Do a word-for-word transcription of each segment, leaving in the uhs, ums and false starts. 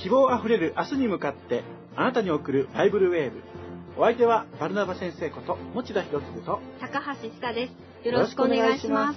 希望あふれる明日に向かってあなたに送るバイブルウェーブ。お相手はバルナバ先生こと持田博次と高橋千佳です。よろしくお願いします。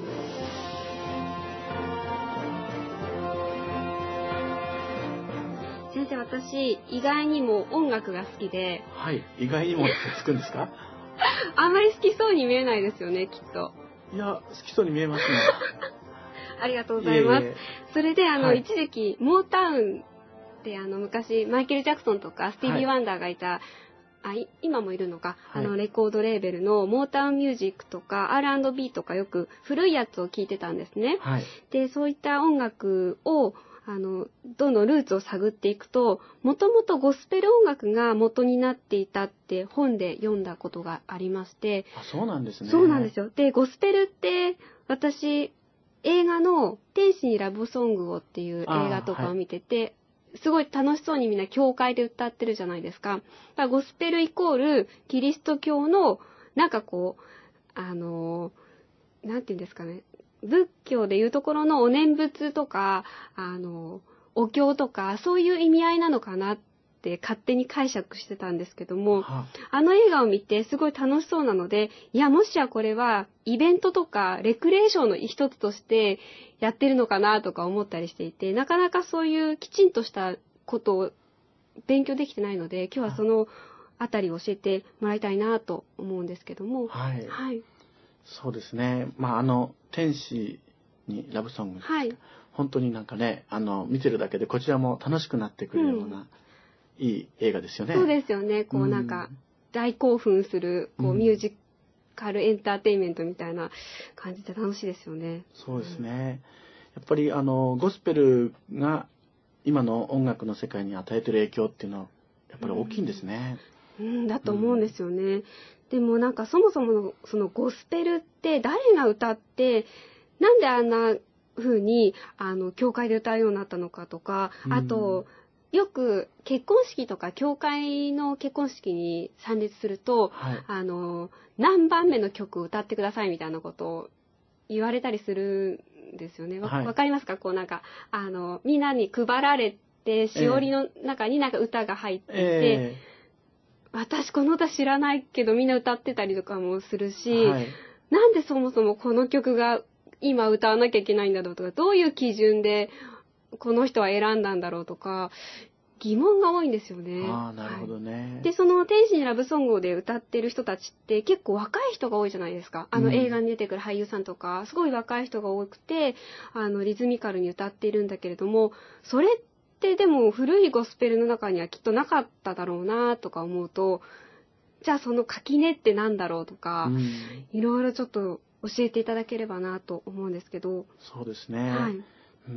先生、私意外にも音楽が好きで。 はい、意外にもってつくんですか？ あんまり好きそうに見えないですよね、きっと。 いや、好きそうに見えますね。 ありがとうございます。いえいえ、それであの、はい、一時期モータウンであの昔マイケル・ジャクソンとかスティービー・ワンダーがいた、はい、あ今もいるのか、はい、あのレコードレーベルのモータウンミュージックとか アールアンドビー とかよく古いやつを聴いてたんですね。はい、でそういった音楽をあのどんどんルーツを探っていくと、もともとゴスペル音楽が元になっていたって本で読んだことがありまして。 あ、そうなんですね。 そうなんですよ。でゴスペルって私映画の天使にラブソングをっていう映画とかを見てて、はい、すごい楽しそうにみんな教会で歌ってるじゃないですか。だからゴスペルイコールキリスト教のなんかこうあのなんていうんですかね、仏教でいうところのお念仏とかあのお経とかそういう意味合いなのかなって勝手に解釈してたんですけども、はあ、あの映画を見てすごい楽しそうなので、いやもしやこれはイベントとかレクレーションの一つとしてやってるのかなとか思ったりしていて、なかなかそういうきちんとしたことを勉強できてないので、今日はそのあたりを教えてもらいたいなと思うんですけども。 はい。 はい、 そうですね。まああの天使にラブソング、はい、本当になんかね、あの見てるだけでこちらも楽しくなってくるような、うん、いい映画ですよね。 そうですよね。こうなんか大興奮するこうミュージカルエンターテインメントみたいな感じで楽しいですよね。 そうですね。やっぱりあのゴスペルが今の音楽の世界に与えてる影響っていうのはやっぱり大きいんですね。 うん、うん、だと思うんですよね。うん、でもなんかそもそものそのゴスペルって誰が歌ってなんであんな風にあの教会で歌うようになったのかとか、あと、うん、よく結婚式とか教会の結婚式に参列すると、はい、あの何番目の曲を歌ってくださいみたいなことを言われたりするんですよね。わ、はい、わかりますか？こうなんかあのみんなに配られてしおりの中になんか歌が入っていて、えー、私この歌知らないけどみんな歌ってたりとかもするし、はい、なんでそもそもこの曲が今歌わなきゃいけないんだろうとか、どういう基準でこの人は選んだんだろうとか疑問が多いんですよね。 ああ、なるほどね。 はい、でその天使にラブソングで歌ってる人たちって結構若い人が多いじゃないですか。あの映画に出てくる俳優さんとか、うん、すごい若い人が多くてあのリズミカルに歌っているんだけれども、それってでも古いゴスペルの中にはきっとなかっただろうなとか思うと、じゃあその垣根ってなんだろうとか、うん、いろいろちょっと教えていただければなと思うんですけど。 そうですね。はい、うん、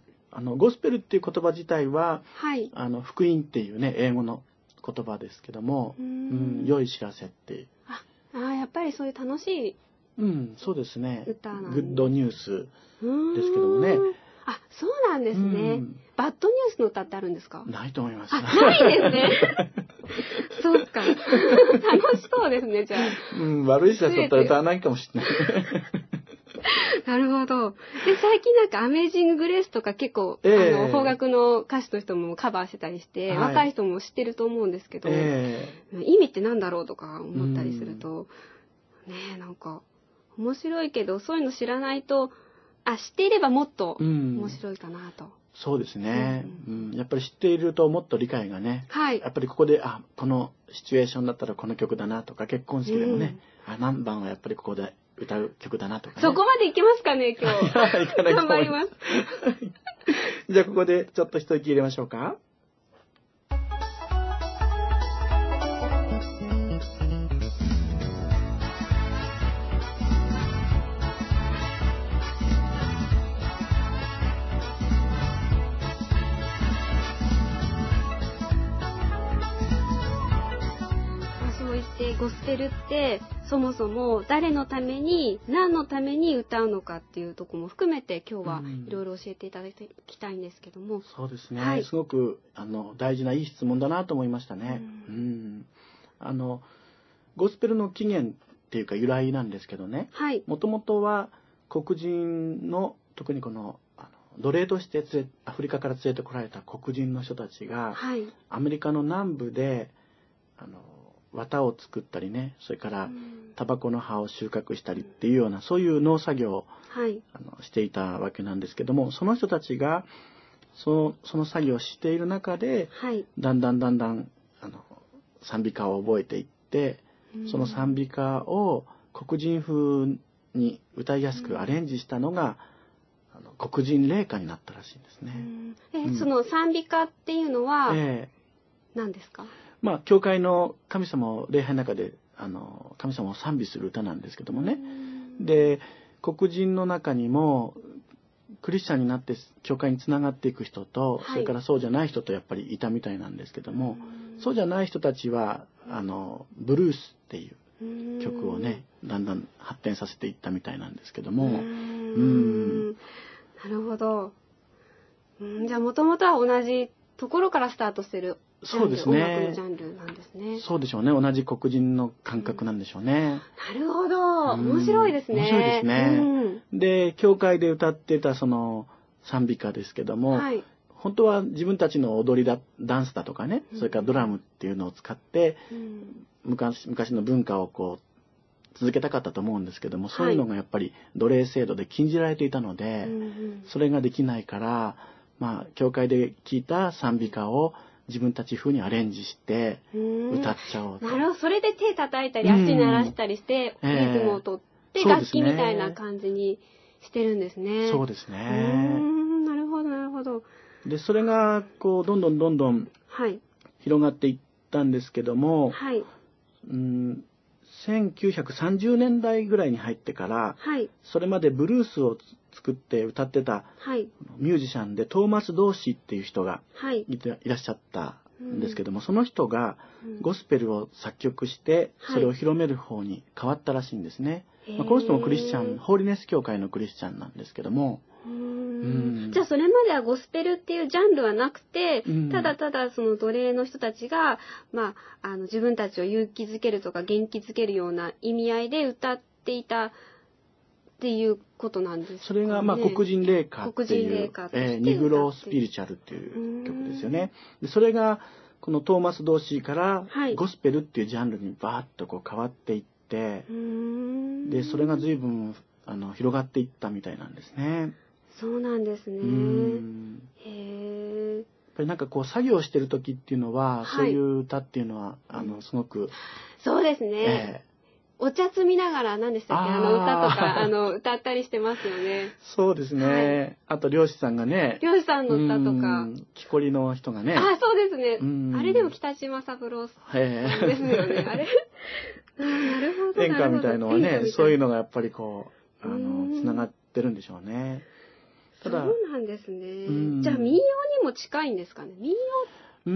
あのゴスペルっていう言葉自体は、はい、あの福音っていうね英語の言葉ですけども、うん、良い知らせっていう。 ああ、やっぱりそういう楽しい。 うん、そうですね。 歌なんです。 グッドニュースですけどもね。 あ、そうなんですね。うん、バッドニュースの歌ってあるんですか？ ないと思います。 あ、ないですね。そうか。楽しそうですね、じゃあ。 うん、悪い知らせだったら歌わないかもしれない。 なるほど。で、最近なんかアメージング・グレースとか結構、えー、あの、邦楽の歌手の人もカバーしてたりして、はい、若い人も知ってると思うんですけど、えー、意味ってなんだろうとか思ったりすると、ねえ、なんか、面白いけど、そういうの知らないと、あ、知っていればもっと面白いかなと。 そうですね、うんうん、やっぱり知っているともっと理解がね、はい、やっぱりここであこのシチュエーションだったらこの曲だなとか、結婚式でもね、うん、あ何番はやっぱりここで歌う曲だなとか、ね、 そこまでいけますかね今日。頑張ります。 じゃあここでちょっと一息入れましょうか。 ゴスペルってそもそも誰のために何のために歌うのかっていうところも含めて今日はいろいろ教えていただきたいんですけども、うん、 そうですね、はい、すごくあの大事ないい質問だなと思いましたね、うんうん、あのゴスペルの起源っていうか由来なんですけどね、もともとは黒人の特にこのあの奴隷として連れアフリカから連れてこられた黒人の人たちが、 はい、 アメリカの南部であの綿を作ったりね、それからタバコの葉を収穫したりっていうような、そういう農作業を、はい、あのしていたわけなんですけども、その人たちがそのその作業をしている中で、はい、だんだんだんだんあの賛美歌を覚えていって、その賛美歌を黒人風に歌いやすくアレンジしたのが、あの黒人霊歌になったらしいんですね。 え、うん、その賛美歌っていうのは何ですか？えー、 まあ教会の神様を礼拝の中であの神様を賛美する歌なんですけどもね。で、黒人の中にもクリスチャンになって教会につながっていく人と、はい、それからそうじゃない人とやっぱりいたみたいなんですけども、そうじゃない人たちはあのブルースっていう曲をね、だんだん発展させていったみたいなんですけども。うーん、 うーん、なるほど。うん、じゃあもともとは同じところからスタートしてるジャンル、そうですね、音楽のジャンルなんですね。 そうでしょうね。同じ黒人の感覚なんでしょうね。 うん、なるほど。面白いですね。 面白いですね。うん、で、教会で歌ってたその賛美歌ですけども、はい、本当は自分たちの踊りだ、ダンスだとかね、それからドラムっていうのを使って、うん、昔、昔の文化をこう続けたかったと思うんですけども、そういうのがやっぱり奴隷制度で禁じられていたので、はい、それができないから、まあ教会で聴いた賛美歌を自分たち風にアレンジして歌っちゃおうと。 なるほど。それで手叩いたり足鳴らしたりして、うん、リズムを取って楽器みたいな感じにしてるんですね。 そうですね。 うん、なるほどなるほど。 でそれがこうどんどんどんどん広がっていったんですけども、はい、うん、せんきゅうひゃくさんじゅうねんだいぐらいに入ってから、はい、それまでブルースを作って歌ってたミュージシャンでトーマス・ドーシーっていう人がいて、はい、いらっしゃったんですけども、うん、その人がゴスペルを作曲してそれを広める方に変わったらしいんですね。はい、まあ、この人もクリスチャン、ホーリネス教会のクリスチャンなんですけども、 うーん、うん、じゃあそれまではゴスペルっていうジャンルはなくて、うん、ただただその奴隷の人たちが、まあ、あの自分たちを勇気づけるとか元気づけるような意味合いで歌っていたっていうことなんですかね。 それがまあ黒人霊歌っていう、えー、ニグロスピリチュアルっていう曲ですよね。でそれがこのトーマス・ドーシーからゴスペルっていうジャンルにバーッとこう変わっていって、でそれが随分あの広がっていったみたいなんですね。 そうなんですね。うん、へえ。 やっぱりなんかこう作業してる時っていうのは、はい、そういう歌っていうのはあのすごく、 そうですね。えーお茶摘みながら何でしたっけ、あの歌とかあの歌ったりしてますよね。 そうですね。はい、あと漁師さんがね。 漁師さんの歌とか。 木こりの人がね。 あ、そうですね。あれでも北島三郎ですよね。あれ。あ、なるほど。 演歌みたいのはね、そういうのがやっぱりこうあのつながってるんでしょうね。 ただ。そうなんですね。じゃあ民謡にも近いんですかね。民謡。 うん。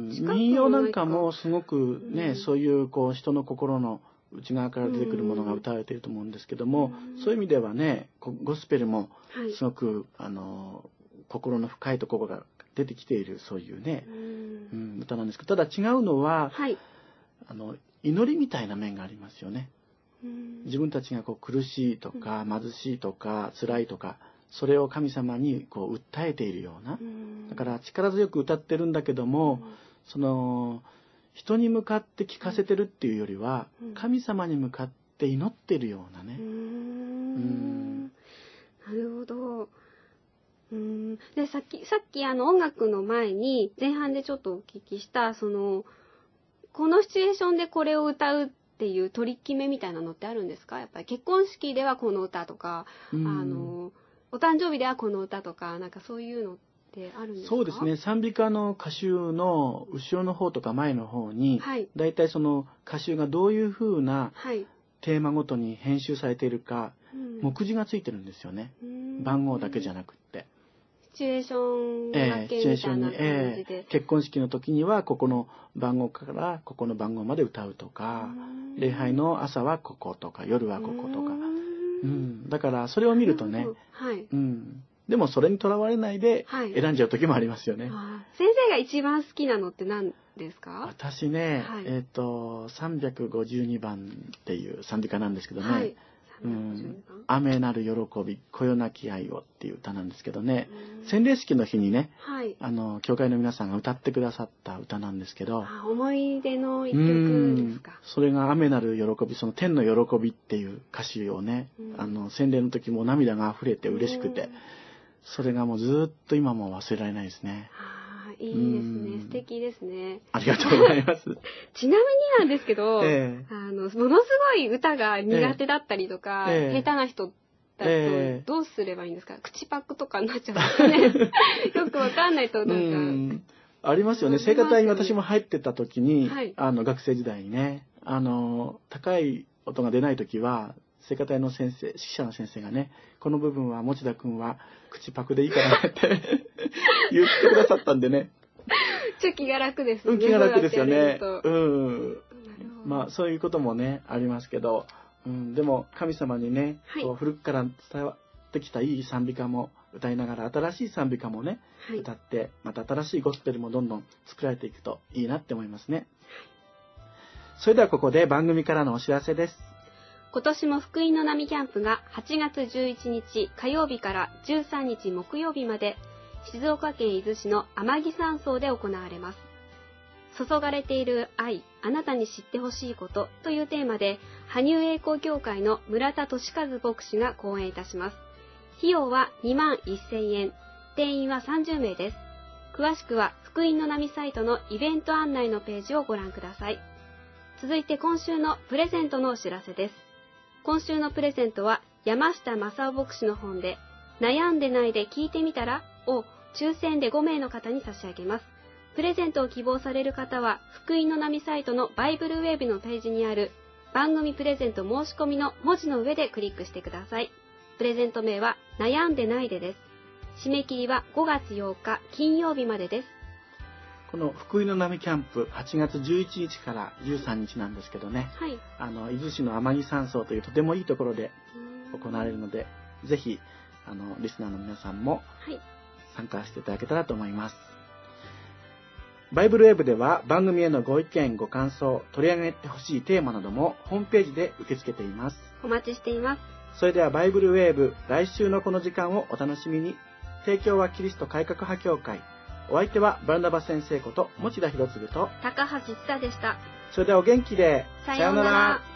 民謡なんかもすごくね、うん、そういうこう人の心の内側から出てくるものが歌われていると思うんですけども、そういう意味ではね、ゴスペルもすごく、はい、あの心の深いところが出てきているそういうね、うん、歌なんですけど、ただ違うのは、はい、あの祈りみたいな面がありますよね。自分たちがこう苦しいとか貧しいとか辛いとか、それを神様にこう訴えているような、だから力強く歌ってるんだけども、その人に向かって聞かせてるっていうよりは、うん、神様に向かって祈ってるようなね。うーん、 うーん、なるほど。うーん、でさっきさっきあの音楽の前に前半でちょっとお聞きしたそのこのシチュエーションでこれを歌うっていう取り決めみたいなのってあるんですか？やっぱり結婚式ではこの歌とか、あのお誕生日ではこの歌とか、なんかそういうのあるんですか？ そうですね。賛美歌の歌集の後ろの方とか前の方に、はい、だいたいその歌集がどういうふうなテーマごとに編集されているか、うん、目次がついてるんですよね。番号だけじゃなくって。 シチュエーションだけみたいな感じで、えー、シチュエーションに、えー、 結婚式の時にはここの番号からここの番号まで歌うとか、礼拝の朝はこことか夜はこことか、うん、だからそれを見るとね、はい、うん、でもそれにとらわれないで選んじゃう時もありますよね。 はい、先生が一番好きなのって何ですか？ 私ね、はい、えっとさんびゃくごじゅうにばんっていう賛美歌なんですけどね、はい、 うん、雨なる喜び、こよなき愛をっていう歌なんですけどね、洗礼式の日にね、はい、あの教会の皆さんが歌ってくださった歌なんですけど、 あ、思い出の一曲ですか。 それが雨なる喜び、その天の喜びっていう歌詞をね、あの洗礼の時も涙が溢れて嬉しくて、それがもうずっと今も忘れられないですね。 いいですね。素敵ですね。 ありがとうございます。 ちなみになんですけど、えー、あの、ものすごい歌が苦手だったりとか、えー、下手な人だとどうすればいいんですか？口パクとかになっちゃうんですかね。よくわかんないと、なんか。 ありますよね。聖歌隊に私も入ってた時に、はい、あの、学生時代にね、あの、高い音が出ない時は、聖歌隊の先生、指揮者の先生がね、この部分は持田くんは口パクでいいからって言ってくださったんでね。 ちょっと気が楽ですね。 うん、気が楽ですよね。うん。まあそういうこともね、ありますけど、うん、でも神様にね、はい、こう古くから伝わってきたいい賛美歌も歌いながら、新しい賛美歌もね、はい、歌って、また新しいゴスペルもどんどん作られていくといいなって思いますね。それではここで番組からのお知らせです。 今年も福音の波キャンプがはちがつじゅういちにち火曜日からじゅうさんにち木曜日まで静岡県伊豆市の天城山荘で行われます。注がれている愛、あなたに知ってほしいことというテーマで羽生栄光協会の村田俊和牧師が講演いたします。費用はにまんせんえん、定員はさんじゅうめいです。詳しくは福音の波サイトのイベント案内のページをご覧ください。続いて今週のプレゼントのお知らせです。今週のプレゼントは山下正夫牧師の本で悩んでないで聞いてみたらを抽選でごめいの方に差し上げます。プレゼントを希望される方は福音の波サイトのバイブルウェーブのページにある番組プレゼント申し込みの文字の上でクリックしてください。プレゼント名は悩んでないでです。締め切りはごがつようか金曜日までです。 この福音の波キャンプはちがつじゅういちにちからじゅうさんにちなんですけどね、はい、あの伊豆市の天城山荘というとてもいいところで行われるので、ぜひあのリスナーの皆さんも参加していただけたらと思います。バイブルウェーブでは番組へのご意見ご感想、取り上げてほしいテーマなどもホームページで受け付けています。 お待ちしています。 それではバイブルウェーブ、来週のこの時間をお楽しみに。提供はキリスト改革派協会。お相手はバルナバ先生こと持田博次と高橋千沙でした。 それではお元気で。 さようなら。